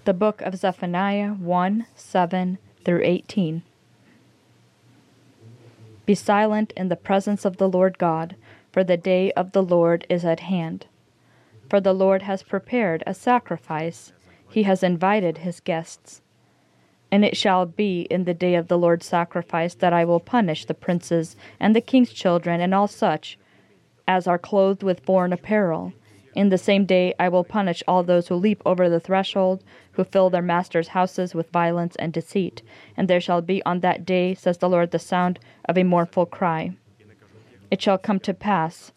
The book of Zephaniah 1:7-18. Be silent in the presence of the Lord God, for the day of the Lord is at hand. For the Lord has prepared a sacrifice, he has invited his guests. And it shall be in the day of the Lord's sacrifice that I will punish the princes and the king's children and all such as are clothed with foreign apparel. In the same day I will punish all those who leap over the threshold, who fill their masters' houses with violence and deceit. And there shall be on that day, says the Lord, the sound of a mournful cry. It shall come to pass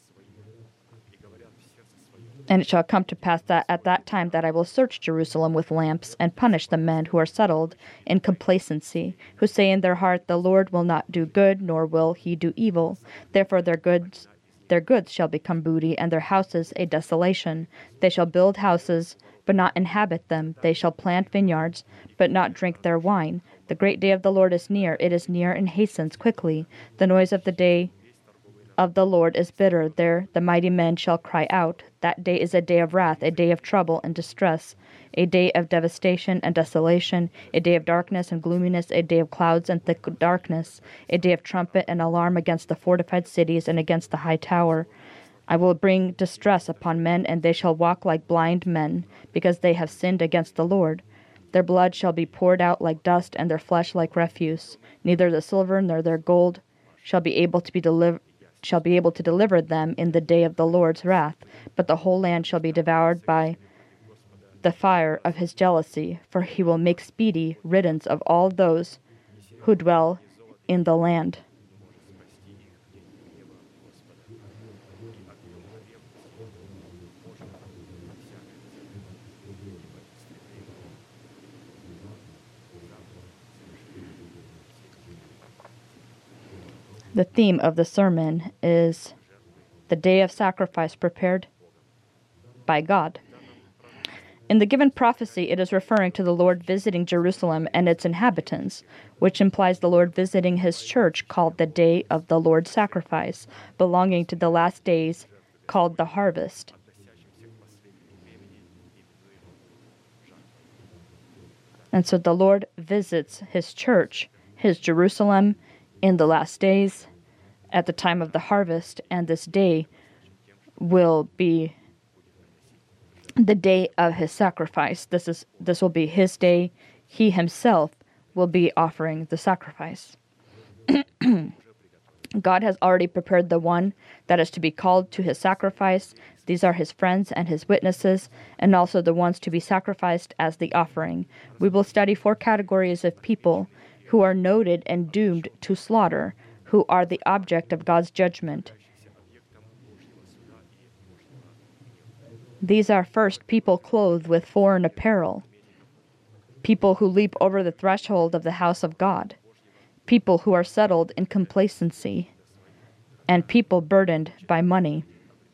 that at that time that I will search Jerusalem with lamps and punish the men who are settled in complacency, who say in their heart, the Lord will not do good, nor will he do evil. Therefore their goods shall become booty, and their houses a desolation. They shall build houses, but not inhabit them. They shall plant vineyards, but not drink their wine. The great day of the Lord is near. It is near and hastens quickly. The noise of the day of the Lord is bitter. There the mighty men shall cry out. That day is a day of wrath, a day of trouble and distress, a day of devastation and desolation, a day of darkness and gloominess, a day of clouds and thick darkness, a day of trumpet and alarm against the fortified cities and against the high tower. I will bring distress upon men, and they shall walk like blind men, because they have sinned against the Lord. Their blood shall be poured out like dust, and their flesh like refuse. Neither the silver nor their gold shall be able to deliver them in the day of the Lord's wrath, but the whole land shall be devoured by the fire of his jealousy, for he will make speedy riddance of all those who dwell in the land. The theme of the sermon is the day of sacrifice prepared by God. In the given prophecy, it is referring to the Lord visiting Jerusalem and its inhabitants, which implies the Lord visiting his church called the day of the Lord's sacrifice, belonging to the last days called the harvest. And so the Lord visits his church, his Jerusalem, in the last days, at the time of the harvest, and this day will be the day of his sacrifice. This will be his day. He himself will be offering the sacrifice. God has already prepared the one that is to be called to his sacrifice. These are his friends and his witnesses, and also the ones to be sacrificed as the offering. We will study 4 categories of people who are noted and doomed to slaughter, who are the object of God's judgment. These are first people clothed with foreign apparel, people who leap over the threshold of the house of God, people who are settled in complacency, and people burdened by money.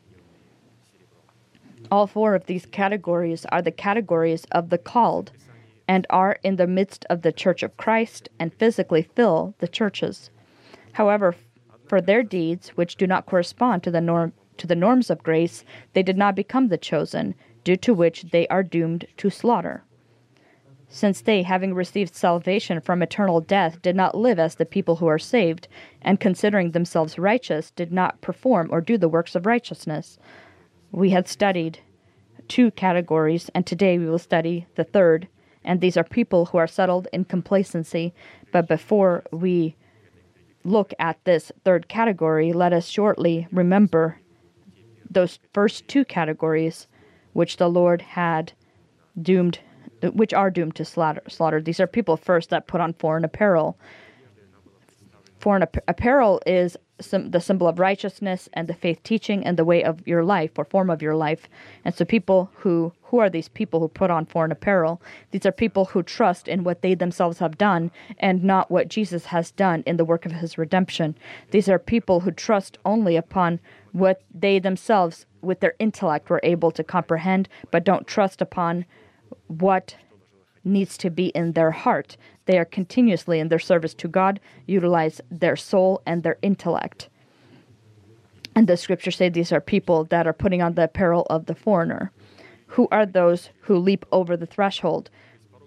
All 4 of these categories are the categories of the called, and are in the midst of the Church of Christ and physically fill the churches. However, for their deeds, which do not correspond to the norms of grace, they did not become the chosen, due to which they are doomed to slaughter. Since they, having received salvation from eternal death, did not live as the people who are saved, and considering themselves righteous, did not perform or do the works of righteousness. We had studied 2 categories, and today we will study the 3rd, and these are people who are settled in complacency. But before we look at this 3rd category, let us shortly remember those first 2 categories which the Lord had which are doomed to slaughter. These are people first that put on foreign apparel. Foreign apparel is the symbol of righteousness and the faith teaching and the way of your life or form of your life. And so people who are these people who put on foreign apparel? These are people who trust in what they themselves have done and not what Jesus has done in the work of his redemption. These are people who trust only upon what they themselves with their intellect were able to comprehend, but don't trust upon what needs to be in their heart. They are continuously in their service to God, utilize their soul and their intellect. And the scriptures say these are people that are putting on the apparel of the foreigner. Who are those who leap over the threshold?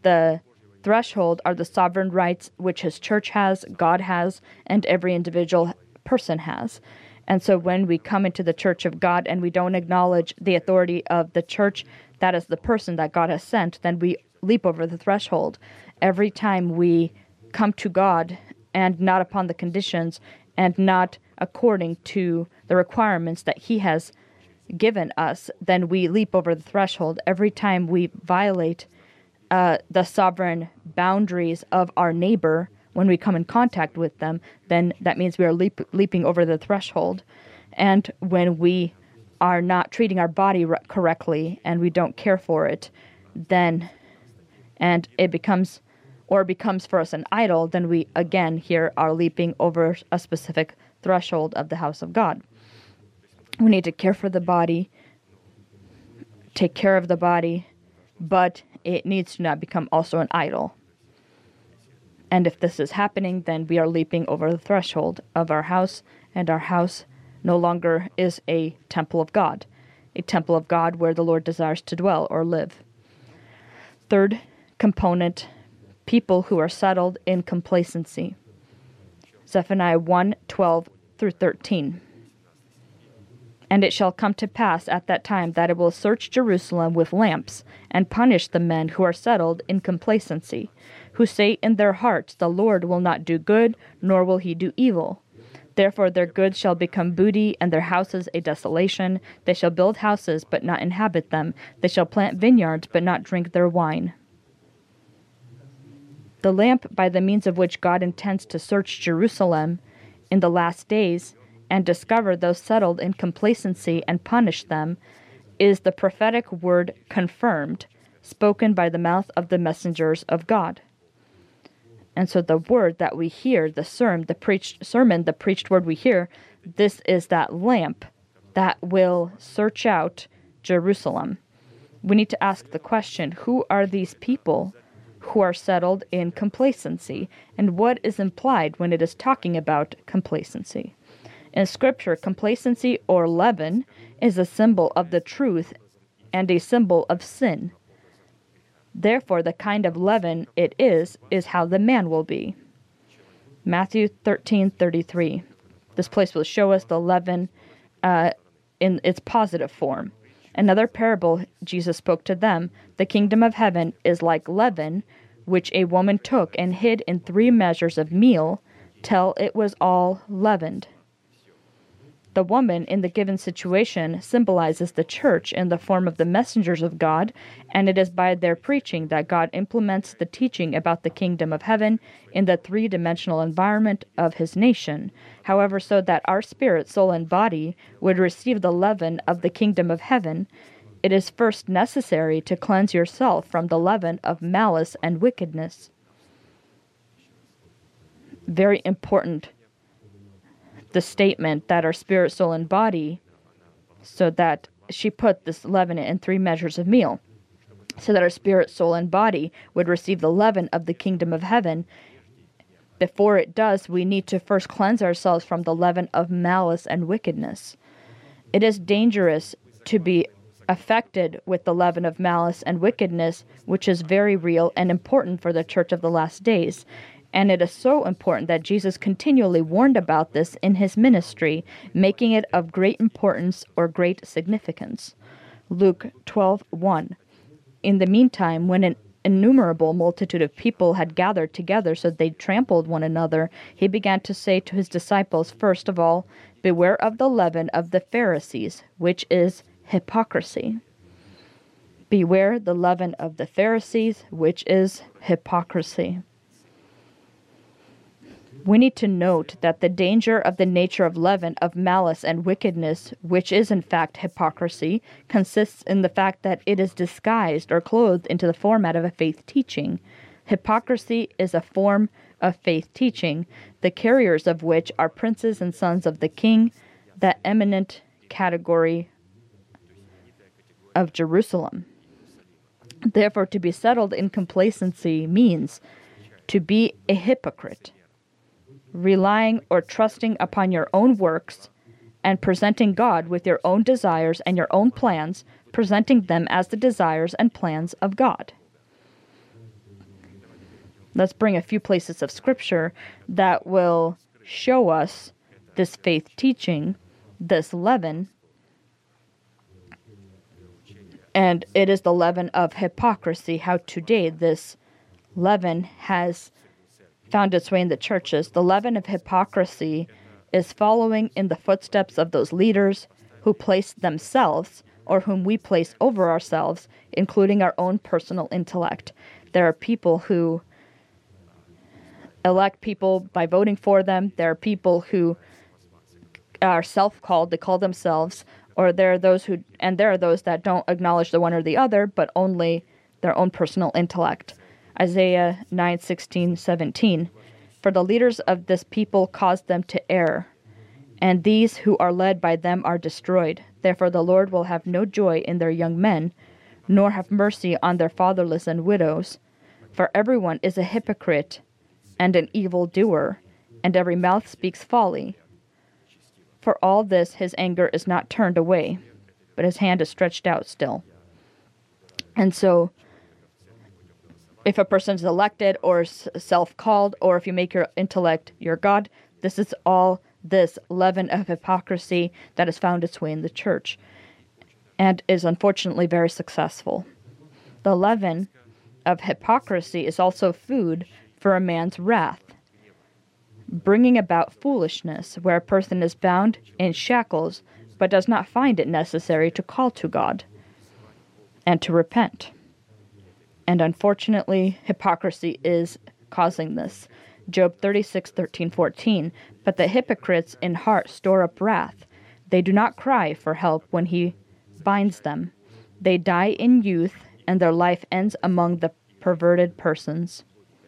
the threshold are the sovereign rights which his church has, God has, and every individual person has. And so when we come into the church of God and we don't acknowledge the authority of the church, that is the person that God has sent, then we leap over the threshold. Every time we come to God and not upon the conditions and not according to the requirements that he has given us, then we leap over the threshold. Every time we violate the sovereign boundaries of our neighbor when we come in contact with them, then that means we are leaping over the threshold. And when we are not treating our body correctly and we don't care for it, then, and it becomes for us an idol, then we again here are leaping over a specific threshold of the house of God. We need to care for the body, take care of the body, but it needs to not become also an idol. And if this is happening, then we are leaping over the threshold of our house, and our house no longer is a temple of God where the Lord desires to dwell or live. Third component, people who are settled in complacency. Zephaniah 1:12 through 13. And it shall come to pass at that time that it will search Jerusalem with lamps, and punish the men who are settled in complacency, who say in their hearts, the Lord will not do good, nor will he do evil. Therefore their goods shall become booty, and their houses a desolation. They shall build houses, but not inhabit them. They shall plant vineyards, but not drink their wine. The lamp by the means of which God intends to search Jerusalem in the last days and discover those settled in complacency and punish them is the prophetic word confirmed, spoken by the mouth of the messengers of God. And so the word that we hear, the preached word we hear, this is that lamp that will search out Jerusalem. We need to ask the question, who are these people who are settled in complacency? And what is implied when it is talking about complacency? In Scripture, complacency or leaven is a symbol of the truth and a symbol of sin. Therefore, the kind of leaven it is how the man will be. Matthew 13:33. This place will show us the leaven in its positive form. Another parable Jesus spoke to them, the kingdom of heaven is like leaven, which a woman took and hid in 3 measures of meal, till it was all leavened. The woman in the given situation symbolizes the church in the form of the messengers of God, and it is by their preaching that God implements the teaching about the kingdom of heaven in the 3-dimensional environment of his nation. However, so that our spirit, soul, and body would receive the leaven of the kingdom of heaven, it is first necessary to cleanse yourself from the leaven of malice and wickedness. Very important, the statement that our spirit, soul, and body, so that she put this leaven in 3 measures of meal, so that our spirit, soul, and body would receive the leaven of the kingdom of heaven. Before it does, we need to first cleanse ourselves from the leaven of malice and wickedness. It is dangerous to be affected with the leaven of malice and wickedness, which is very real and important for the church of the last days. And it is so important that Jesus continually warned about this in his ministry, making it of great importance or great significance. Luke 12:1. In the meantime, when an innumerable multitude of people had gathered together so they trampled one another, he began to say to his disciples, first of all, beware of the leaven of the Pharisees, which is hypocrisy. Beware the leaven of the Pharisees, which is hypocrisy. We need to note that the danger of the nature of leaven of malice and wickedness, which is in fact hypocrisy, consists in the fact that it is disguised or clothed into the format of a faith teaching. Hypocrisy is a form of faith teaching, the carriers of which are princes and sons of the king, that eminent category of Jerusalem. Therefore, to be settled in complacency means to be a hypocrite, relying or trusting upon your own works and presenting God with your own desires and your own plans, presenting them as the desires and plans of God. Let's bring a few places of scripture that will show us this faith teaching, this leaven. And it is the leaven of hypocrisy, how today this leaven has found its way in the churches. The leaven of hypocrisy is following in the footsteps of those leaders who place themselves or whom we place over ourselves, including our own personal intellect. There are people who elect people by voting for them. There are people who are self-called, they call themselves, or there are those that don't acknowledge the one or the other, but only their own personal intellect. Isaiah 9:16-17. For the leaders of this people caused them to err, and these who are led by them are destroyed. Therefore the Lord will have no joy in their young men, nor have mercy on their fatherless and widows. For everyone is a hypocrite and an evildoer, and every mouth speaks folly. For all this his anger is not turned away, but his hand is stretched out still. And so, if a person is elected or self-called, or if you make your intellect your God, this is all this leaven of hypocrisy that has found its way in the church and is unfortunately very successful. The leaven of hypocrisy is also food for a man's wrath, bringing about foolishness, where a person is bound in shackles but does not find it necessary to call to God and to repent. And unfortunately, hypocrisy is causing this. Job 36:13-14. But the hypocrites in heart store up wrath. They do not cry for help when he binds them. They die in youth, and their life ends among the perverted persons.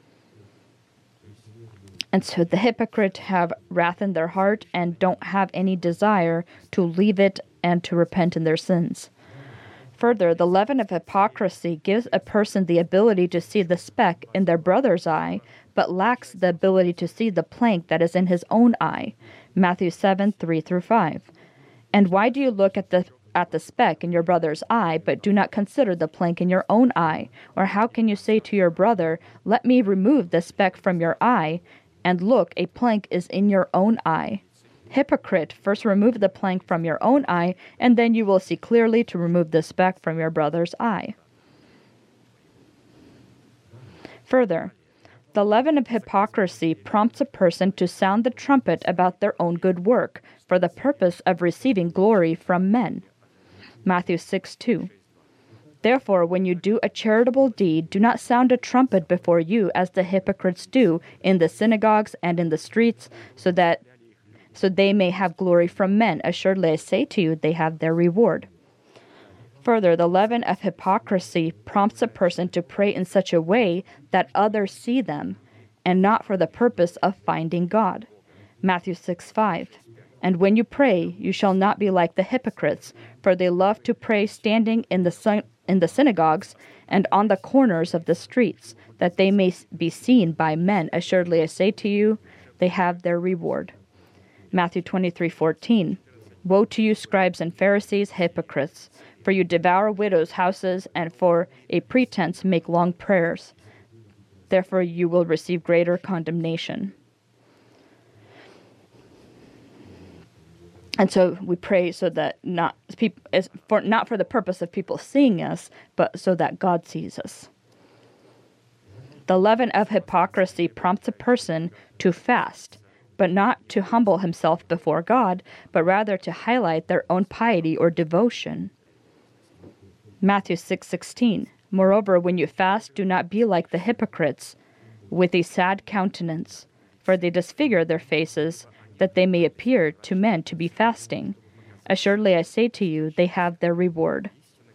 And so the hypocrite have wrath in their heart and don't have any desire to leave it and to repent in their sins. Further, the leaven of hypocrisy gives a person the ability to see the speck in their brother's eye, but lacks the ability to see the plank that is in his own eye. Matthew 7:3-5. And why do you look at the speck in your brother's eye, but do not consider the plank in your own eye? Or how can you say to your brother, let me remove the speck from your eye, and look, a plank is in your own eye? Hypocrite, first remove the plank from your own eye, and then you will see clearly to remove the speck from your brother's eye. Further, the leaven of hypocrisy prompts a person to sound the trumpet about their own good work for the purpose of receiving glory from men. Matthew 6:2. Therefore, when you do a charitable deed, do not sound a trumpet before you as the hypocrites do in the synagogues and in the streets, so they may have glory from men. Assuredly, I say to you, they have their reward. Further, the leaven of hypocrisy prompts a person to pray in such a way that others see them, and not for the purpose of finding God. Matthew 6:5. And when you pray, you shall not be like the hypocrites, for they love to pray standing in the synagogues and on the corners of the streets, that they may be seen by men. Assuredly, I say to you, they have their reward. Matthew 23:14. Woe to you, scribes and Pharisees, hypocrites! For you devour widows' houses, and for a pretense make long prayers. Therefore you will receive greater condemnation. And so we pray so that not for the purpose of people seeing us, but so that God sees us. The leaven of hypocrisy prompts a person to fast, but not to humble himself before God, but rather to highlight their own piety or devotion. Matthew 6:16. Moreover, when you fast, do not be like the hypocrites, with a sad countenance, for they disfigure their faces, that they may appear to men to be fasting. Assuredly, I say to you, they have their reward.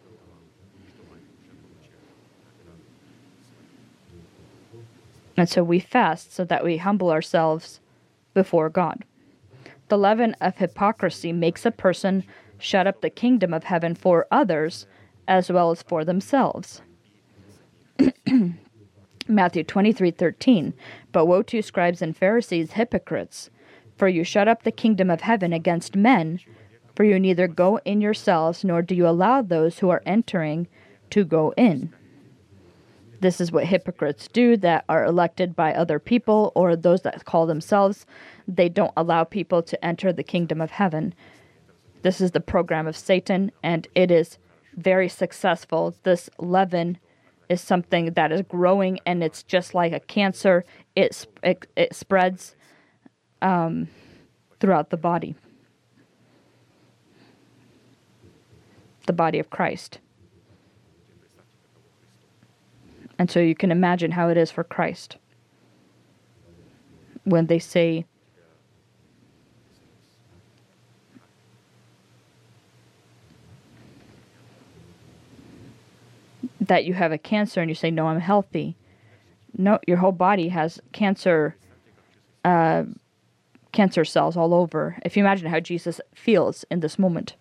And so we fast so that we humble ourselves before God. The leaven of hypocrisy makes a person shut up the kingdom of heaven for others as well as for themselves. Matthew 23:13. But woe to you, scribes and Pharisees, hypocrites! For you shut up the kingdom of heaven against men, for you neither go in yourselves, nor do you allow those who are entering to go in. This is what hypocrites do that are elected by other people or those that call themselves. They don't allow people to enter the kingdom of heaven. This is the program of Satan, and it is very successful. This leaven is something that is growing, and it's just like a cancer. It spreads throughout the body of Christ. And so you can imagine how it is for Christ when they say, that you have a cancer and you say, no, I'm healthy. No, your whole body has cancer cells all over. If you imagine how Jesus feels in this moment.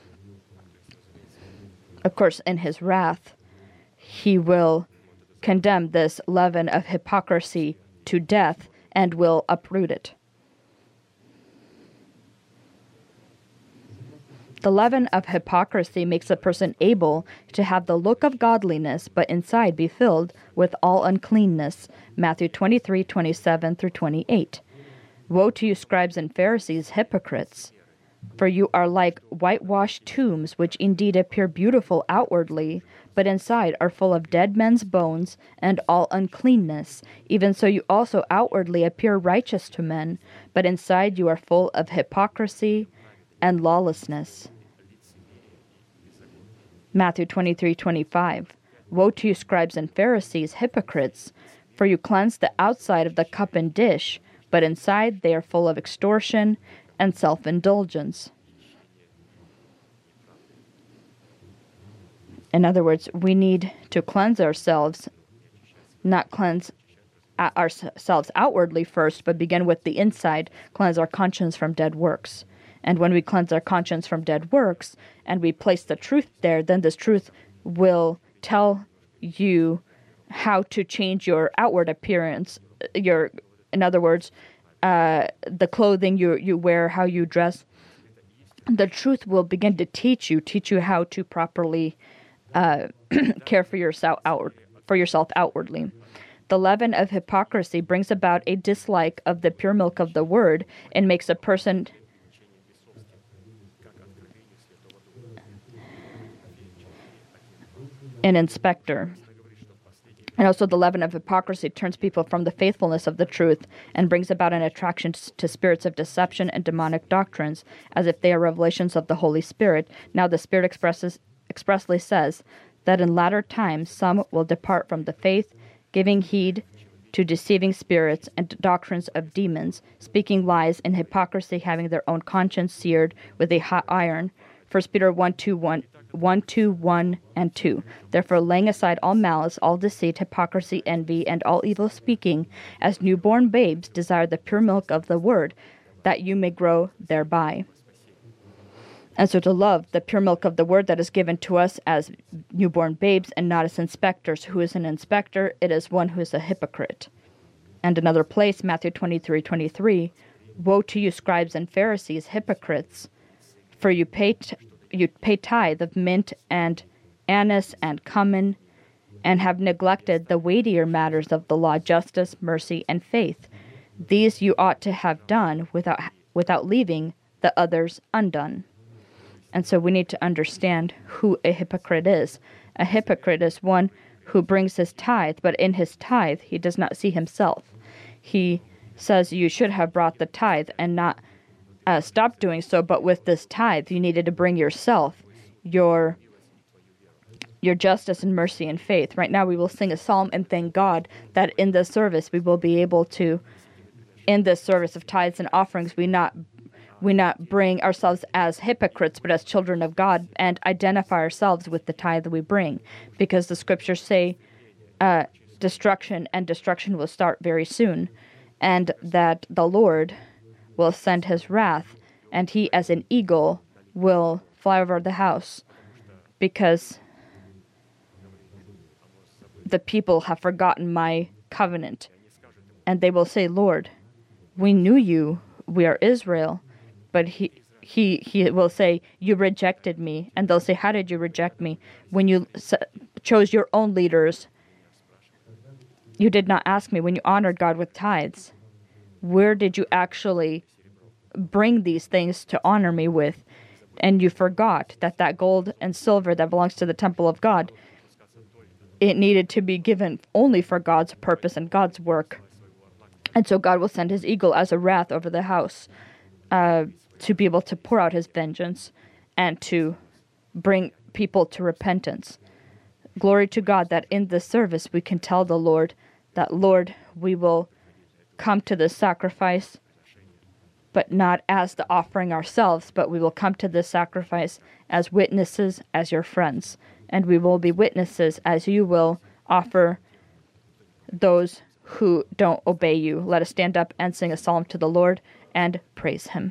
Of course, in his wrath, he will condemn this leaven of hypocrisy to death and will uproot it. The leaven of hypocrisy makes a person able to have the look of godliness, but inside be filled with all uncleanness. Matthew 23:27-28. Woe to you, scribes and Pharisees, hypocrites! For you are like whitewashed tombs, which indeed appear beautiful outwardly, but inside are full of dead men's bones and all uncleanness. Even so you also outwardly appear righteous to men, but inside you are full of hypocrisy and lawlessness. Matthew 23:25. Woe to you, scribes and Pharisees, hypocrites! For you cleanse the outside of the cup and dish, but inside they are full of extortion and self-indulgence. In other words, we need to cleanse ourselves, not cleanse ourselves outwardly first, but begin with the inside, cleanse our conscience from dead works. And when we cleanse our conscience from dead works and we place the truth there, then this truth will tell you how to change your outward appearance. In other words, the clothing you wear, how you dress. The truth will begin to teach you how to properly care for yourself outwardly. The leaven of hypocrisy brings about a dislike of the pure milk of the word and makes a person an inspector. And also the leaven of hypocrisy turns people from the faithfulness of the truth and brings about an attraction to spirits of deception and demonic doctrines, as if they are revelations of the Holy Spirit. Now the Spirit expressly says that in latter times some will depart from the faith, giving heed to deceiving spirits and doctrines of demons, speaking lies and hypocrisy, having their own conscience seared with a hot iron. 1 Peter 1:1 and 2. Therefore, laying aside all malice, all deceit, hypocrisy, envy, and all evil speaking, as newborn babes desire the pure milk of the word, that you may grow thereby. And so to love the pure milk of the word that is given to us as newborn babes and not as inspectors. Who is an inspector? It is one who is a hypocrite. And another place, Matthew 23:23. Woe to you, scribes and Pharisees, hypocrites! For you pay tithe of mint and anise and cumin, and have neglected the weightier matters of the law, justice, mercy, and faith. These you ought to have done without leaving the others undone. And so we need to understand who a hypocrite is. A hypocrite is one who brings his tithe, but in his tithe he does not see himself. He says you should have brought the tithe and not stop doing so, but with this tithe you needed to bring yourself, your justice and mercy and faith. Right now we will sing a psalm and thank God that in this service we will be able to, in this service of tithes and offerings, we not bring ourselves as hypocrites, but as children of God, and identify ourselves with the tithe that we bring, because the scriptures say destruction will start very soon, and that the Lord will send his wrath, and he as an eagle will fly over the house, because the people have forgotten my covenant. And they will say, Lord, we knew you, we are Israel. But he will say, you rejected me. And they'll say, how did you reject me? When you chose your own leaders You did not ask me when you honored God with tithes, where did you actually bring these things to honor me with? And you forgot that that gold and silver that belongs to the temple of God, it needed to be given only for God's purpose and God's work. And so God will send his eagle as a wrath over the house to be able to pour out his vengeance and to bring people to repentance. Glory to God that in this service we can tell the Lord that, Lord, we will come to this sacrifice, but not as the offering ourselves, but we will come to this sacrifice as witnesses, as your friends. And we will be witnesses as you will offer those who don't obey you. Let us stand up and sing a psalm to the Lord and praise him.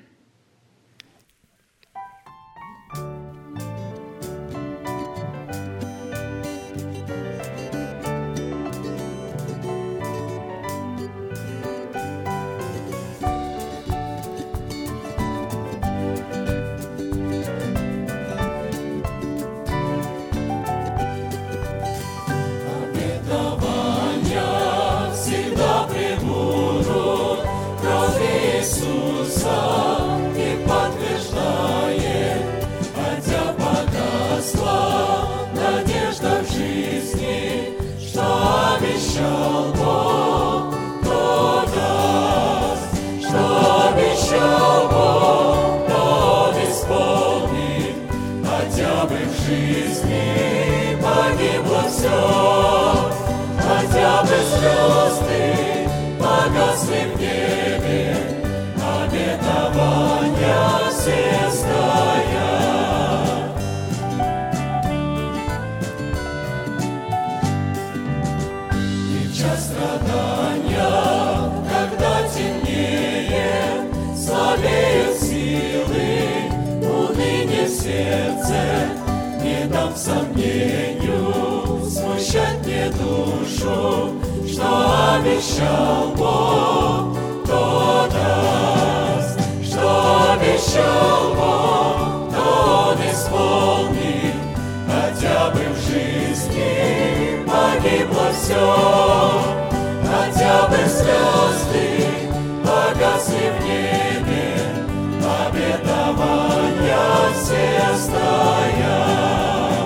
Хотя бы звезды погасли в небе, обетования все стоят. И в час страдания, когда темнее, слабеют силы, уныние в сердце, не дам сомнению смущать мне душу, что обещал Бог, то даст, что обещал Бог, то Он исполнит, хотя бы в жизни погибло все, хотя бы звезды погасли в небе, обетования все стоят.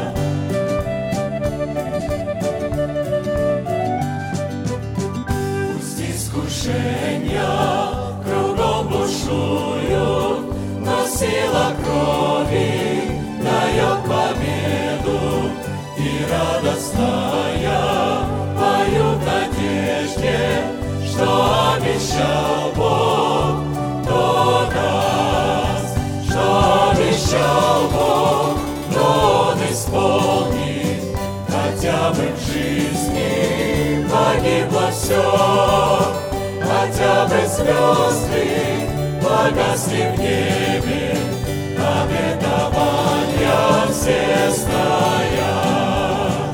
Кругом бушуют, но сила крови дает победу, и радостная пою в надежде, что обещал Бог, то даст, что обещал Бог, то Он исполнит, хотя бы в жизни погибло все. Хотя бы звезды погасли в небе, обетования все стоят.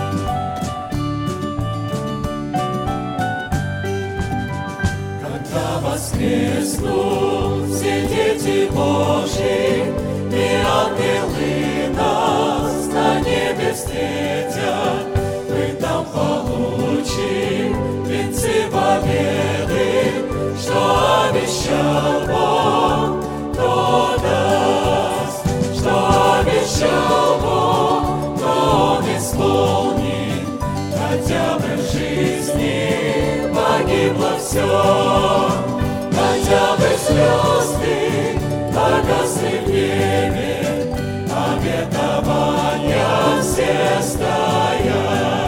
Когда воскреснут все дети Божьи, и ангелы нас на небе встретят, мы там получим венцы победы, что обещал Бог, то даст, что обещал Бог, то Он исполнит, хотя бы в жизни погибло все, хотя бы звезды погасли в небе, обетования все стоят.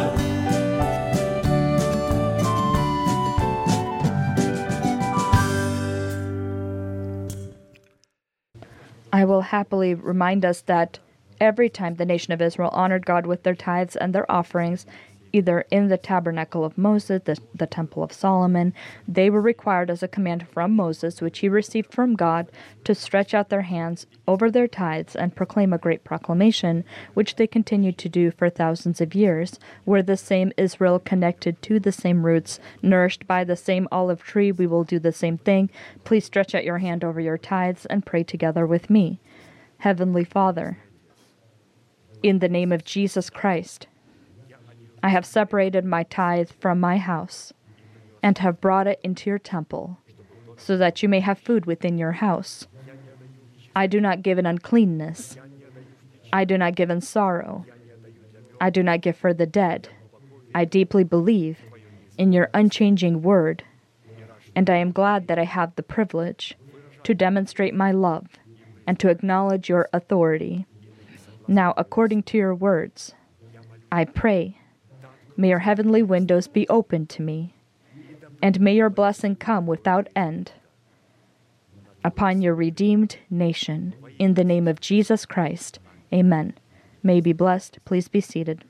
I will happily remind us that every time the nation of Israel honored God with their tithes and their offerings, either in the tabernacle of Moses, the temple of Solomon, they were required as a command from Moses, which he received from God, to stretch out their hands over their tithes and proclaim a great proclamation, which they continued to do for thousands of years. Were the same Israel connected to the same roots, nourished by the same olive tree, we will do the same thing. Please stretch out your hand over your tithes and pray together with me. Heavenly Father, in the name of Jesus Christ, I have separated my tithe from my house, and have brought it into your temple, so that you may have food within your house. I do not give in uncleanness. I do not give in sorrow. I do not give for the dead. I deeply believe in your unchanging word, and I am glad that I have the privilege to demonstrate my love and to acknowledge your authority. Now, according to your words, I pray, may your heavenly windows be opened to me, and may your blessing come without end upon your redeemed nation. In the name of Jesus Christ, amen. May you be blessed. Please be seated.